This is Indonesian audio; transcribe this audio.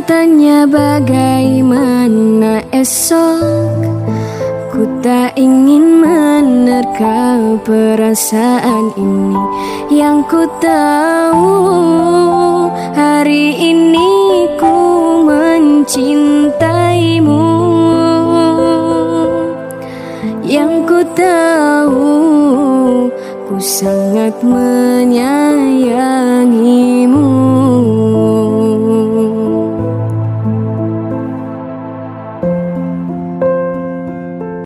tanya bagaimana esok, ku tak ingin menerka perasaan ini. Yang ku tahu hari ini ku mencintaimu. Yang ku tahu ku sangat menyayangimu.